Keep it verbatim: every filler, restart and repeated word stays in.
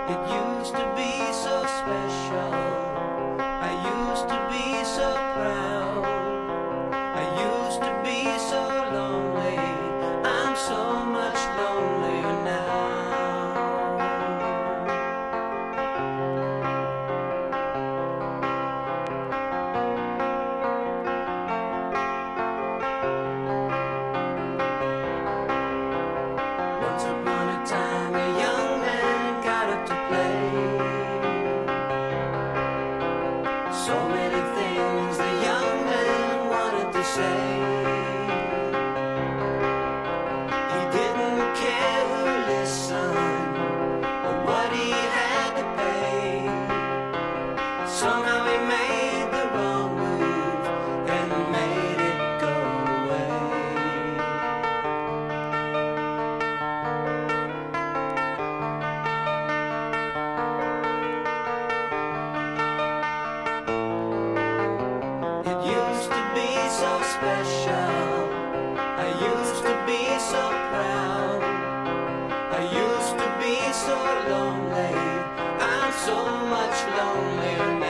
It used to be so special. I used to be so proud. I used to be so lonely. I'm so much lonelier now. Once upon a time, a young man got up to play. So many things the young man wanted to say. He didn't care who listened or what he had to pay. Somehow he made the wrong move and made it go away. It used to be so special. I used to be so proud. I used to be so lonely. I'm so much lonelier now.